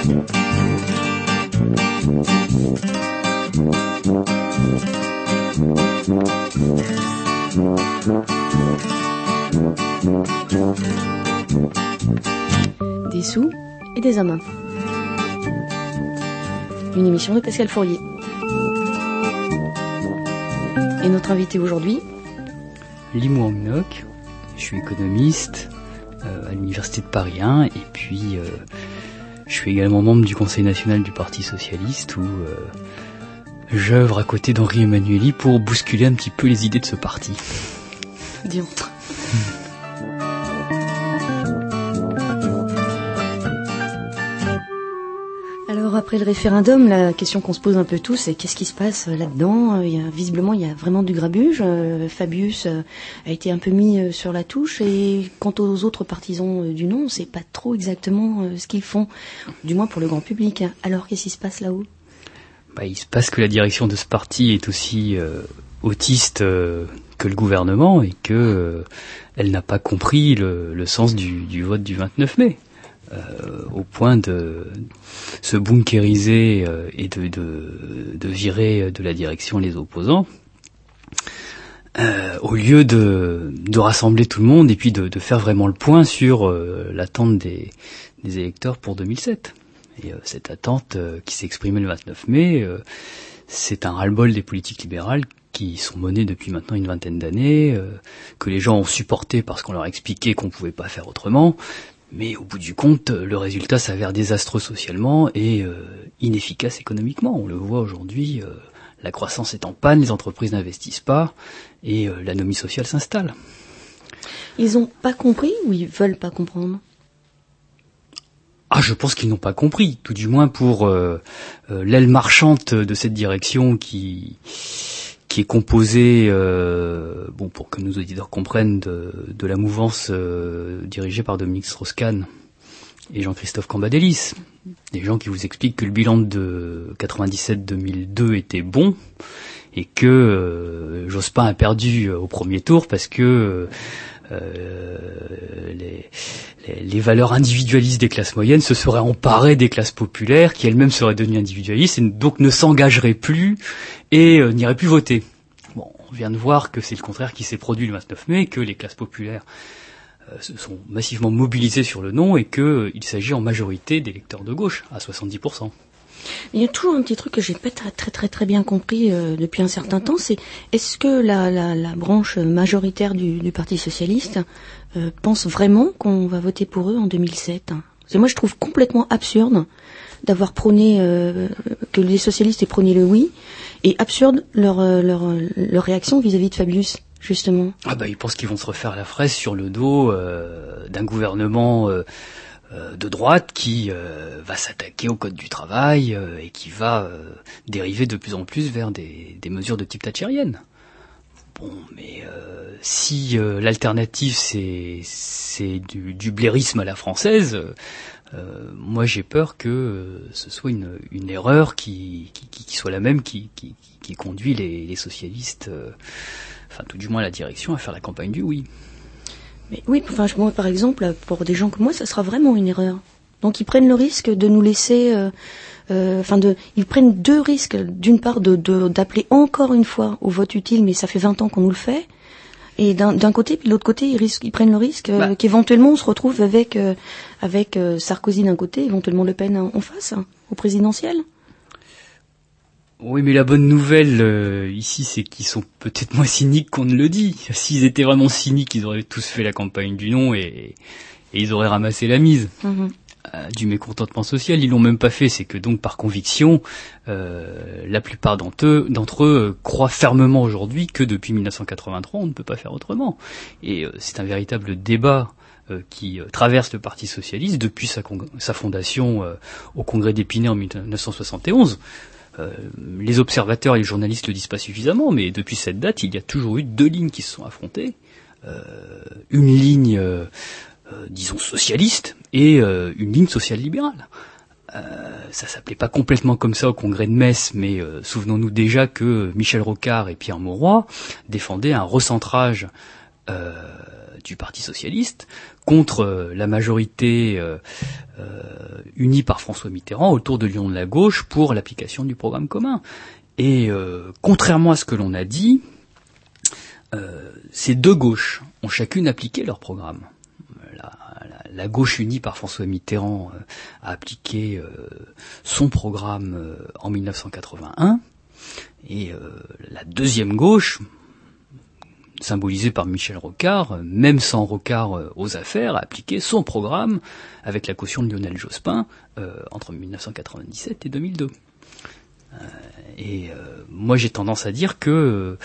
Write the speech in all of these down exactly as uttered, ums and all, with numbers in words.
Des sous et des hommes. Une émission de Pascal Fourier. Et notre invité aujourd'hui, Limou Angnok, je suis économiste euh, à l'Université de Paris un et puis euh, je suis également membre du Conseil national du Parti socialiste où euh, j'œuvre à côté d'Henri Emmanuelli pour bousculer un petit peu les idées de ce parti. Dis-donc. Alors après le référendum, la question qu'on se pose un peu tous, c'est qu'est-ce qui se passe là-dedans ? Il y a, visiblement, il y a vraiment du grabuge. Euh, Fabius euh, a été un peu mis euh, sur la touche. Et quant aux autres partisans euh, du non, on ne sait pas trop exactement euh, ce qu'ils font, du moins pour le grand public. Alors qu'est-ce qui se passe là-haut ? Bah, il se passe que la direction de ce parti est aussi euh, autiste euh, que le gouvernement et que euh, elle n'a pas compris le, le sens du, du vote du vingt-neuf mai. Euh, au point de se bunkériser euh, et de, de, de virer de la direction les opposants, euh, au lieu de, de rassembler tout le monde et puis de, de faire vraiment le point sur euh, l'attente des, des électeurs pour deux mille sept. Et euh, cette attente euh, qui s'est exprimée le vingt-neuf mai, euh, c'est un ras-le-bol des politiques libérales qui sont menées depuis maintenant une vingtaine d'années, euh, que les gens ont supporté parce qu'on leur a expliqué qu'on pouvait pas faire autrement. Mais au bout du compte, le résultat s'avère désastreux socialement et euh, inefficace économiquement. On le voit aujourd'hui, euh, la croissance est en panne, les entreprises n'investissent pas et euh, l'anomie sociale s'installe. Ils ont pas compris ou ils veulent pas comprendre ? Ah, je pense qu'ils n'ont pas compris, tout du moins pour euh, euh, l'aile marchande de cette direction qui... qui est composé, euh, bon, pour que nos auditeurs comprennent, de, de la mouvance euh, dirigée par Dominique Strauss-Kahn et Jean-Christophe Cambadélis. Des gens qui vous expliquent que le bilan de quatre-vingt-dix-sept deux mille deux était bon et que euh, Jospin a perdu au premier tour parce que euh, les, les, les valeurs individualistes des classes moyennes se seraient emparées des classes populaires qui elles-mêmes seraient devenues individualistes et donc ne s'engageraient plus et euh, n'iraient plus voter. Bon, on vient de voir que c'est le contraire qui s'est produit le vingt-neuf mai, que les classes populaires euh, se sont massivement mobilisées sur le non et qu'il euh, s'agit en majorité d'électeurs de gauche, à soixante-dix pour cent. Il y a toujours un petit truc que j'ai pas très très très, très bien compris euh, depuis un certain temps, c'est est-ce que la, la, la branche majoritaire du, du Parti socialiste euh, pense vraiment qu'on va voter pour eux en deux mille sept ? Parce que moi je trouve complètement absurde d'avoir prôné euh, que les socialistes aient prôné le oui, et absurde leur leur leur réaction vis-à-vis de Fabius, justement. Ah bah ils pensent qu'ils vont se refaire la fraise sur le dos euh, d'un gouvernement euh, euh, de droite qui euh, va s'attaquer au code du travail euh, et qui va euh, dériver de plus en plus vers des, des mesures de type thatchérienne. Bon, mais euh, si euh, l'alternative c'est c'est du, du blairisme à la française, euh, moi j'ai peur que euh, ce soit une, une erreur qui, qui, qui soit la même qui, qui, qui conduit les, les socialistes, euh, enfin tout du moins la direction, à faire la campagne du oui. Mais oui, enfin moi par exemple, pour des gens comme moi, ça sera vraiment une erreur. Donc ils prennent le risque de nous laisser... Euh, Euh, enfin, de, ils prennent deux risques. D'une part, de, de, d'appeler encore une fois au vote utile, mais ça fait vingt ans qu'on nous le fait. Et d'un, d'un côté, puis de l'autre côté, ils, risquent, ils prennent le risque euh, bah. qu'éventuellement on se retrouve avec, euh, avec euh, Sarkozy d'un côté, éventuellement Le Pen en face, hein, au présidentiel. Oui, mais la bonne nouvelle euh, ici, c'est qu'ils sont peut-être moins cyniques qu'on ne le dit. S'ils étaient vraiment cyniques, ils auraient tous fait la campagne du non et, et ils auraient ramassé la mise. Mmh. Du mécontentement social, ils l'ont même pas fait, c'est que donc par conviction, euh, la plupart d'entre eux, d'entre eux croient fermement aujourd'hui que depuis mille neuf cent quatre-vingt-trois, on ne peut pas faire autrement. Et euh, c'est un véritable débat euh, qui euh, traverse le Parti socialiste depuis sa, con- sa fondation euh, au Congrès d'Épinay en mille neuf cent soixante et onze. Euh, les observateurs et les journalistes le disent pas suffisamment, mais depuis cette date, il y a toujours eu deux lignes qui se sont affrontées. Euh, une ligne... Euh, Euh, disons socialiste et euh, une ligne social-libérale. Euh, ça s'appelait pas complètement comme ça au congrès de Metz, mais euh, souvenons-nous déjà que Michel Rocard et Pierre Mauroy défendaient un recentrage euh, du Parti socialiste contre euh, la majorité euh, euh, unie par François Mitterrand autour de l'Union de la gauche pour l'application du programme commun. Et euh, contrairement à ce que l'on a dit, euh, ces deux gauches ont chacune appliqué leur programme. La, la, la gauche unie par François Mitterrand euh, a appliqué euh, son programme euh, en mille neuf cent quatre-vingt-un, et euh, la deuxième gauche, symbolisée par Michel Rocard, même sans Rocard euh, aux affaires, a appliqué son programme avec la caution de Lionel Jospin euh, entre mille neuf cent quatre-vingt-dix-sept et deux mille deux. Euh, et euh, moi j'ai tendance à dire que euh,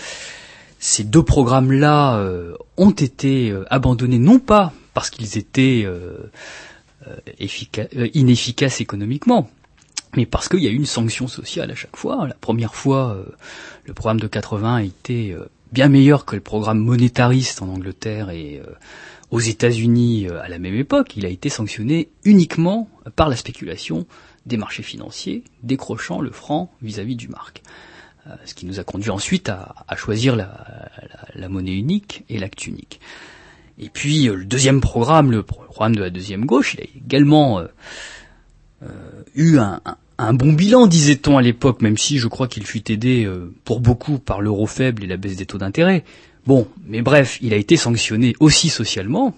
ces deux programmes-là euh, ont été euh, abandonnés non pas parce qu'ils étaient euh, euh, efficaces, euh, inefficaces économiquement, mais parce qu'il y a eu une sanction sociale à chaque fois. La première fois, euh, le programme de quatre-vingts a été euh, bien meilleur que le programme monétariste en Angleterre et euh, aux États-Unis euh, à la même époque. Il a été sanctionné uniquement par la spéculation des marchés financiers, décrochant le franc vis-à-vis du mark. Euh, ce qui nous a conduit ensuite à, à choisir la, la, la monnaie unique et l'acte unique. Et puis euh, le deuxième programme, le programme de la deuxième gauche, il a également euh, euh, eu un, un, un bon bilan, disait-on à l'époque, même si je crois qu'il fut aidé euh, pour beaucoup par l'euro faible et la baisse des taux d'intérêt. Bon, mais bref, il a été sanctionné aussi socialement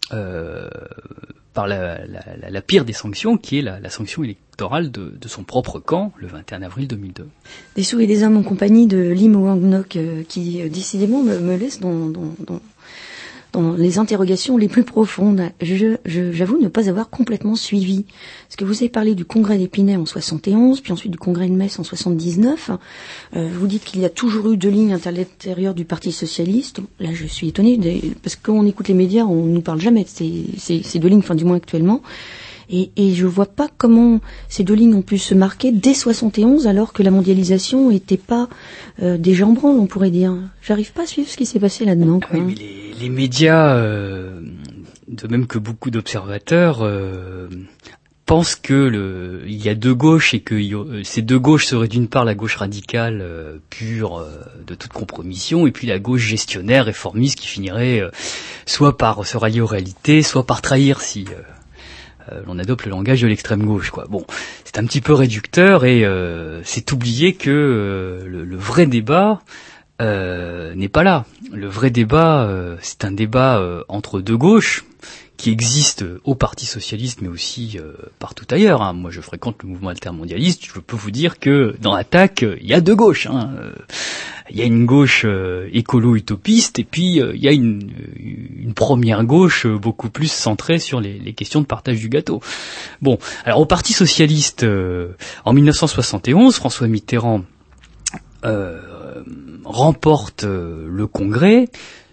euh, par la, la, la, la pire des sanctions, qui est la, la sanction électorale de, de son propre camp, le vingt et un avril deux mille deux. Des sous et des hommes en compagnie de Lim Wang Nok, euh, qui euh, décidément me, me laisse dans, dans, dans, dans les interrogations les plus profondes. Je, je, j'avoue ne pas avoir complètement suivi. Parce que vous avez parlé du congrès d'Épinay en soixante et onze, puis ensuite du congrès de Metz en soixante-dix-neuf. Euh, vous dites qu'il y a toujours eu deux lignes à l'intérieur du Parti socialiste. Là, je suis étonnée, des, parce que quand on écoute les médias, on ne nous parle jamais de ces, ces, ces deux lignes, enfin du moins actuellement. Et, et je vois pas comment ces deux lignes ont pu se marquer dès soixante et onze, alors que la mondialisation était pas euh, déjà en branle, on pourrait dire. J'arrive pas à suivre ce qui s'est passé là-dedans. Quoi. Oui, mais les, les médias, euh, de même que beaucoup d'observateurs, euh, pensent que le, il y a deux gauches et que euh, ces deux gauches seraient d'une part la gauche radicale euh, pure euh, de toute compromission, et puis la gauche gestionnaire réformiste qui finirait euh, soit par se rallier aux réalités, soit par trahir si euh, Euh, l'on adopte le langage de l'extrême gauche, quoi. Bon, c'est un petit peu réducteur et euh, c'est oublier que euh, le, le vrai débat euh, n'est pas là. Le vrai débat, euh, c'est un débat euh, entre deux gauches qui existe au Parti socialiste, mais aussi euh, partout ailleurs. Hein. Moi, je fréquente le mouvement altermondialiste. Je peux vous dire que dans l'attaque, il y a deux gauches. Hein. Il y a une gauche euh, écolo-utopiste, et puis euh, il y a une, une première gauche euh, beaucoup plus centrée sur les, les questions de partage du gâteau. Bon, alors au Parti socialiste, euh, en mille neuf cent soixante et onze, François Mitterrand euh, remporte euh, le Congrès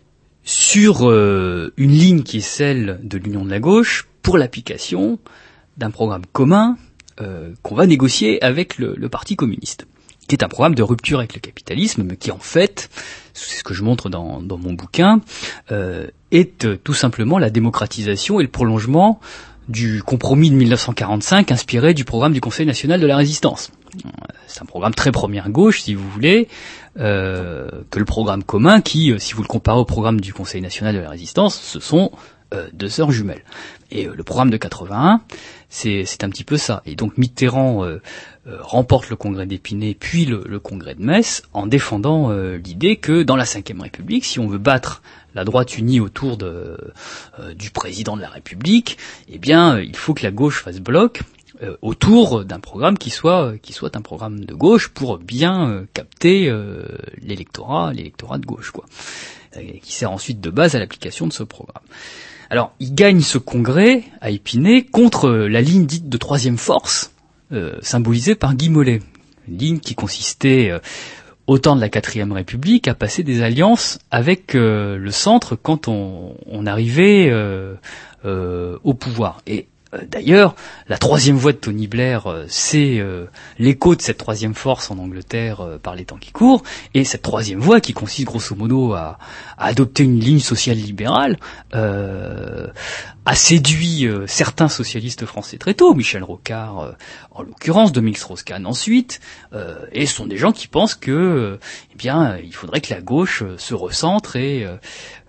sur euh, une ligne qui est celle de l'Union de la gauche pour l'application d'un programme commun euh, qu'on va négocier avec le, le Parti communiste, qui est un programme de rupture avec le capitalisme, mais qui en fait, c'est ce que je montre dans, dans mon bouquin, euh, est euh, tout simplement la démocratisation et le prolongement du compromis de mille neuf cent quarante-cinq inspiré du programme du Conseil national de la résistance. C'est un programme très première gauche, si vous voulez, euh, que le programme commun qui, euh, si vous le comparez au programme du Conseil national de la résistance, ce sont euh, deux sœurs jumelles. Et euh, le programme de quatre-vingt-un, c'est, c'est un petit peu ça. Et donc Mitterrand euh, euh, remporte le congrès d'Épinay, puis le, le congrès de Metz, en défendant euh, l'idée que dans la cinquième République, si on veut battre la droite unie autour de, euh, du président de la République, eh bien, euh, il faut que la gauche fasse bloc euh, autour d'un programme qui soit qui soit un programme de gauche pour bien euh, capter euh, l'électorat, l'électorat de gauche, quoi, euh, qui sert ensuite de base à l'application de ce programme. Alors, il gagne ce congrès à Épinay contre la ligne dite de troisième force, euh, symbolisée par Guy Mollet, une ligne qui consistait euh, au temps de la quatrième République à passer des alliances avec euh, le centre quand on, on arrivait euh, euh, au pouvoir. Et euh, d'ailleurs, la troisième voie de Tony Blair, euh, c'est euh, l'écho de cette troisième force en Angleterre euh, par les temps qui courent, et cette troisième voie qui consiste grosso modo à, à adopter une ligne sociale libérale, euh, a séduit euh, certains socialistes français très tôt, Michel Rocard euh, en l'occurrence, Dominique Strauss-Kahn ensuite, euh, et ce sont des gens qui pensent que, euh, eh bien, il faudrait que la gauche euh, se recentre et euh,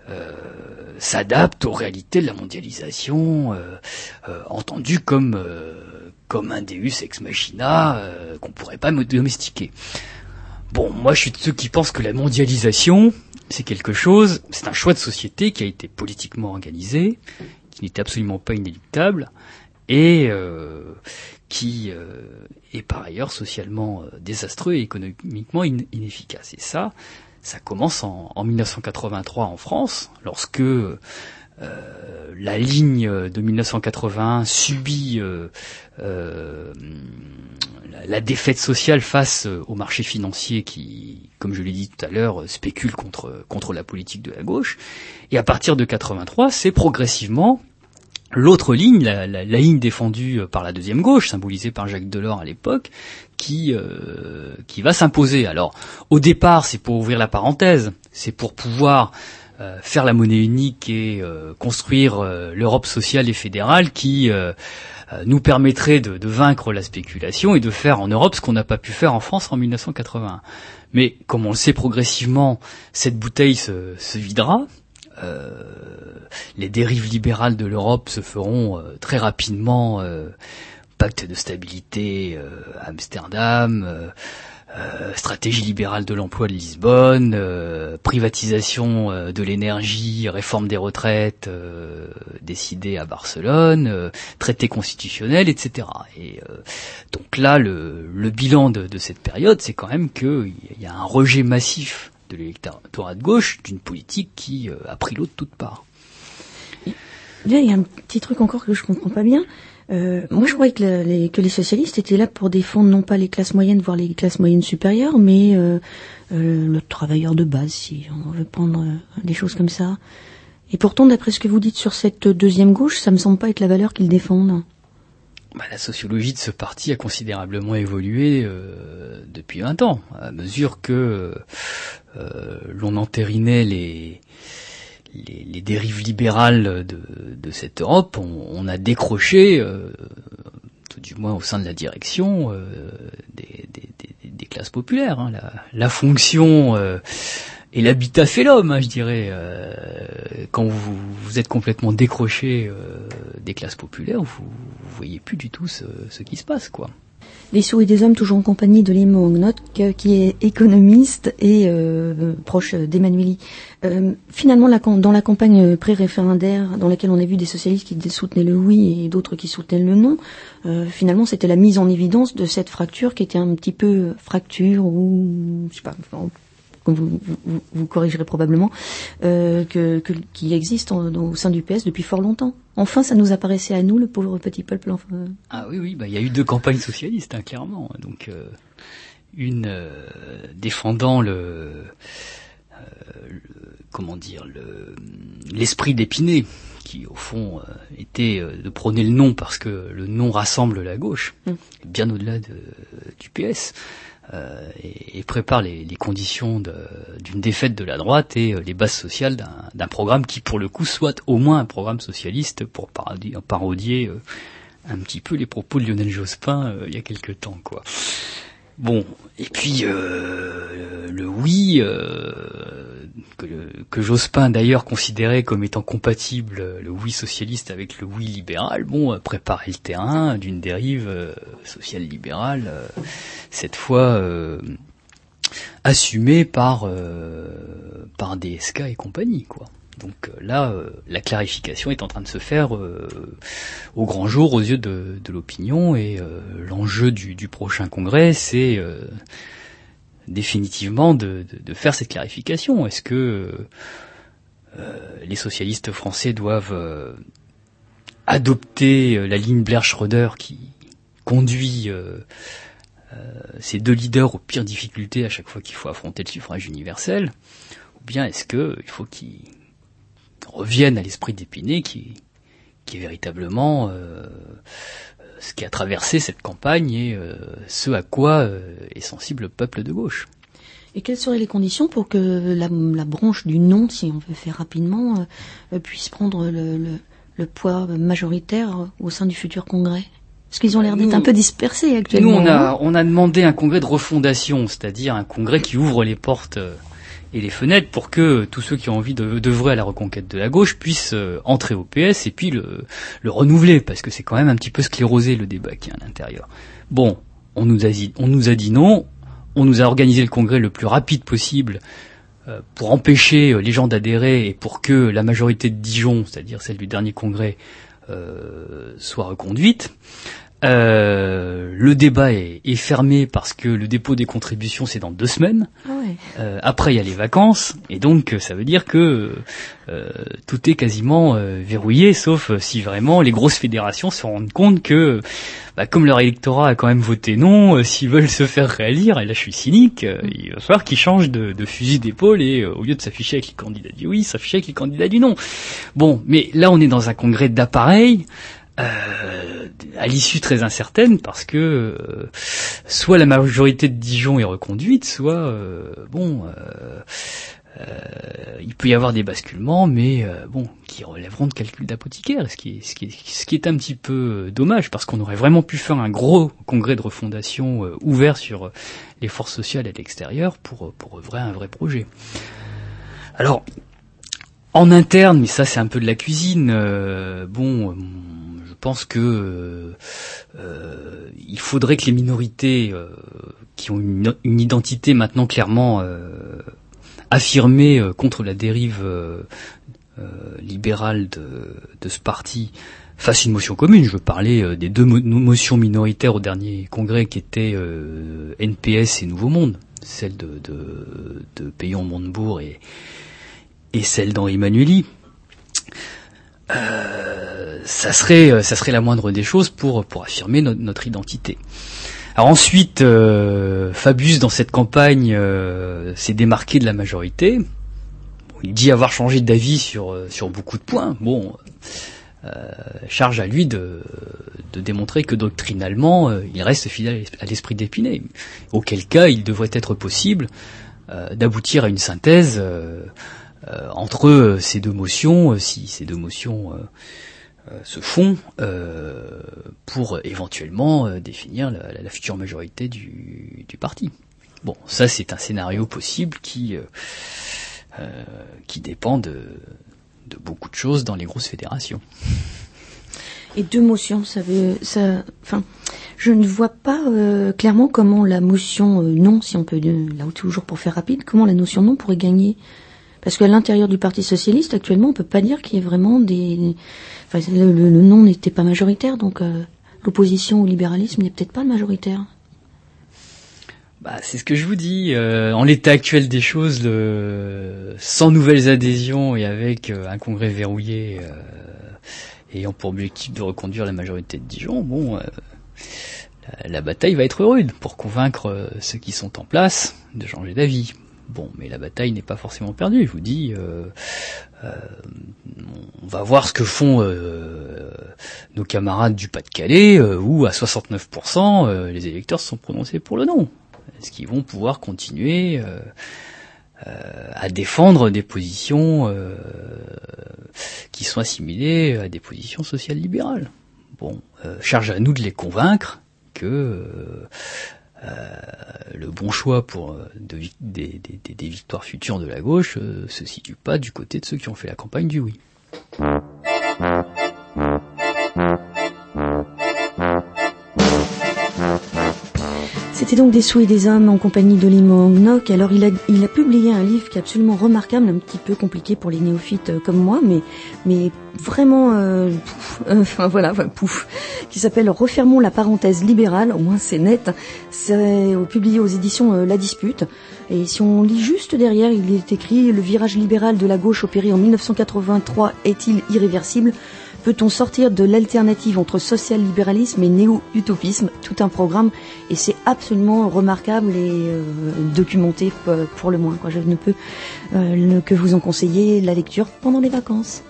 euh, s'adapte aux réalités de la mondialisation, euh, euh, entendue comme euh, comme un Deus ex machina euh, qu'on pourrait pas domestiquer. Bon, moi je suis de ceux qui pensent que la mondialisation, c'est quelque chose, c'est un choix de société qui a été politiquement organisé, qui n'était absolument pas inéluctable, et euh, qui euh, est par ailleurs socialement euh, désastreux et économiquement in- inefficace. Et ça, ça commence en, en mille neuf cent quatre-vingt-trois en France, lorsque euh, la ligne de mille neuf cent quatre-vingt-un subit euh, euh, la, la défaite sociale face au marché financier qui, comme je l'ai dit tout à l'heure, spécule contre contre la politique de la gauche. Et à partir de quatre-vingt-trois, c'est progressivement l'autre ligne, la, la, la ligne défendue par la deuxième gauche, symbolisée par Jacques Delors à l'époque, qui euh, qui va s'imposer. Alors, au départ, c'est pour ouvrir la parenthèse, c'est pour pouvoir euh, faire la monnaie unique et euh, construire euh, l'Europe sociale et fédérale qui euh, euh, nous permettrait de, de vaincre la spéculation et de faire en Europe ce qu'on n'a pas pu faire en France en mille neuf cent quatre-vingt-un. Mais comme on le sait progressivement, cette bouteille se, se videra. Euh, les dérives libérales de l'Europe se feront euh, très rapidement, euh, pacte de stabilité euh, à Amsterdam, euh, euh, stratégie libérale de l'emploi de Lisbonne, euh, privatisation euh, de l'énergie, réforme des retraites euh, décidée à Barcelone, euh, traité constitutionnel, et cetera. Et euh, donc là, le, le bilan de, de cette période, c'est quand même qu'il y a un rejet massif de l'électorat de gauche, d'une politique qui euh, a pris l'eau de toutes parts. Là, il y a un petit truc encore que je comprends pas bien. Euh, moi, je croyais que, la, les, que les socialistes étaient là pour défendre non pas les classes moyennes, voire les classes moyennes supérieures, mais euh, euh, le travailleur de base, si on veut prendre euh, des choses comme ça. Et pourtant, d'après ce que vous dites sur cette deuxième gauche, ça me semble pas être la valeur qu'ils défendent. Bah, la sociologie de ce parti a considérablement évolué euh, depuis vingt ans, à mesure que euh, l'on entérinait les, les, les dérives libérales de, de cette Europe, on, on a décroché, euh, tout du moins au sein de la direction, euh, des, des, des, des classes populaires. Hein. La, la fonction euh, et l'habitat fait l'homme, hein, je dirais. Euh, quand vous, vous êtes complètement décroché euh, des classes populaires, vous, vous voyez plus du tout ce, ce qui se passe, quoi. Les Sous et des Hommes, toujours en compagnie de Lémo Huguenot, qui est économiste et euh, proche d'Emmanueli. Euh, finalement, la, dans la campagne pré-référendaire, dans laquelle on a vu des socialistes qui soutenaient le oui et d'autres qui soutenaient le non, euh, finalement, c'était la mise en évidence de cette fracture qui était un petit peu fracture ou, je sais pas, comme vous, vous, vous corrigerez probablement, euh, que, que, qui existe en, au sein du P S depuis fort longtemps. Enfin, ça nous apparaissait à nous, le pauvre petit peuple. Enfin... Ah oui, oui, bah il y a eu deux campagnes socialistes, hein, clairement. Donc euh, une euh, défendant le, euh, le, comment dire, le, l'esprit d'Épinay, qui au fond euh, était euh, de prôner le non parce que le non rassemble la gauche, mmh. bien au-delà de, du P S. Euh, et, et prépare les, les conditions de, d'une défaite de la droite et euh, les bases sociales d'un, d'un programme qui, pour le coup, soit au moins un programme socialiste pour parodier, parodier euh, un petit peu les propos de Lionel Jospin euh, il y a quelque temps, quoi. Bon, et puis euh, le oui, euh, que, que Jospin d'ailleurs considérait comme étant compatible, le oui socialiste avec le oui libéral, bon, préparait le terrain d'une dérive euh, sociale-libérale, euh, cette fois euh, assumée par euh, par D S K et compagnie, quoi. Donc là, euh, la clarification est en train de se faire euh, au grand jour aux yeux de, de l'opinion, et euh, l'enjeu du, du prochain congrès, c'est euh, définitivement de, de, de faire cette clarification. Est-ce que euh, les socialistes français doivent euh, adopter la ligne Blair-Schröder qui conduit euh, euh, ces deux leaders aux pires difficultés à chaque fois qu'il faut affronter le suffrage universel, ou bien est-ce que il faut qu'ils reviennent à l'esprit d'Épinay qui, qui est véritablement euh, ce qui a traversé cette campagne et euh, ce à quoi euh, est sensible le peuple de gauche. Et quelles seraient les conditions pour que la, la branche du non, si on veut faire rapidement, euh, puisse prendre le, le, le poids majoritaire au sein du futur congrès ? Parce qu'ils ont l'air d'être nous, un peu dispersés actuellement. Nous, on a, on a demandé un congrès de refondation, c'est-à-dire un congrès qui ouvre les portes... Euh, et les fenêtres pour que tous ceux qui ont envie de d'œuvrer à la reconquête de la gauche puissent euh, entrer au P S et puis le, le renouveler, parce que c'est quand même un petit peu sclérosé le débat qui est à l'intérieur. Bon, on nous a dit, on nous a dit non, on nous a organisé le congrès le plus rapide possible euh, pour empêcher les gens d'adhérer et pour que la majorité de Dijon, c'est-à-dire celle du dernier congrès, euh, soit reconduite. Euh, le débat est, est fermé parce que le dépôt des contributions c'est dans deux semaines. Ah ouais. Euh, après il y a les vacances et donc ça veut dire que euh, tout est quasiment euh, verrouillé, sauf si vraiment les grosses fédérations se rendent compte que bah, comme leur électorat a quand même voté non, euh, s'ils veulent se faire réélire, et là je suis cynique, euh, mmh. il va falloir qu'ils changent de, de fusil d'épaule et euh, au lieu de s'afficher avec les candidats du oui, s'afficher avec les candidats du non. Bon, mais là on est dans un congrès d'appareil. Euh, à l'issue très incertaine, parce que euh, soit la majorité de Dijon est reconduite, soit euh, bon, euh, euh, il peut y avoir des basculements, mais euh, bon, qui relèveront de calculs d'apothicaire, ce qui est, ce qui est, ce qui est un petit peu dommage, parce qu'on aurait vraiment pu faire un gros congrès de refondation euh, ouvert sur les forces sociales à l'extérieur pour pour œuvrer à un vrai projet. Alors, en interne, mais ça c'est un peu de la cuisine. Euh, bon. Euh, Je pense que euh, euh, il faudrait que les minorités euh, qui ont une, une identité maintenant clairement euh, affirmée euh, contre la dérive euh, euh, libérale de, de ce parti fassent une motion commune. Je veux parler euh, des deux mo- motions minoritaires au dernier congrès qui étaient euh, N P S et Nouveau Monde, celle de, de, de Payon-Montebourg et, et celle d'Henri Manueli. Euh, ça serait, ça serait la moindre des choses pour pour affirmer no- notre identité. Alors ensuite, euh, Fabius dans cette campagne euh, s'est démarqué de la majorité. Bon, il dit avoir changé d'avis sur sur beaucoup de points. Bon, euh, charge à lui de de démontrer que doctrinalement euh, il reste fidèle à l'esprit d'Épinay. Auquel cas, il devrait être possible euh, d'aboutir à une synthèse. Euh, Euh, entre euh, ces deux motions, euh, si ces deux motions euh, euh, se font, euh, pour euh, éventuellement euh, définir la, la, la future majorité du, du parti. Bon, ça c'est un scénario possible qui euh, euh, qui dépend de, de beaucoup de choses dans les grosses fédérations. Et deux motions, ça veut, ça, enfin, je ne vois pas euh, clairement comment la motion euh, non, si on peut, euh, là toujours pour faire rapide, comment la notion non pourrait gagner. Parce qu'à l'intérieur du Parti socialiste, actuellement, on peut pas dire qu'il y ait vraiment des... Enfin, le, le, le non n'était pas majoritaire, donc euh, l'opposition au libéralisme n'est peut-être pas majoritaire. Bah, c'est ce que je vous dis. Euh, en l'état actuel des choses, le... sans nouvelles adhésions et avec euh, un congrès verrouillé euh, ayant pour objectif de reconduire la majorité de Dijon, bon, euh, la, la bataille va être rude pour convaincre euh, ceux qui sont en place de changer d'avis. Bon, mais la bataille n'est pas forcément perdue. Je vous dis, euh, euh, on va voir ce que font euh, nos camarades du Pas-de-Calais, euh, où à soixante-neuf pour cent euh, les électeurs se sont prononcés pour le non. Est-ce qu'ils vont pouvoir continuer euh, euh, à défendre des positions euh, qui sont assimilées à des positions sociales libérales? Bon, euh, charge à nous de les convaincre que euh, Euh, le bon choix pour euh, de, des, des, des victoires futures de la gauche euh, se situe pas du côté de ceux qui ont fait la campagne du oui. C'était donc Des Sous et des Hommes en compagnie d'Oli Mognoc. Alors il a, il a publié un livre qui est absolument remarquable, un petit peu compliqué pour les néophytes euh, comme moi, mais, mais vraiment, euh, pouf, euh, enfin voilà, enfin, pouf, qui s'appelle Refermons la parenthèse libérale, au moins c'est net. C'est euh, publié aux éditions euh, La Dispute. Et si on lit juste derrière, il est écrit « Le virage libéral de la gauche opéré en mille neuf cent quatre-vingt-trois est-il irréversible ? Peut-on sortir de l'alternative entre social-libéralisme et néo-utopisme ?» Tout un programme, et c'est absolument remarquable et euh, documenté pour le moins, quoi. Je ne peux euh, que vous en conseiller la lecture pendant les vacances.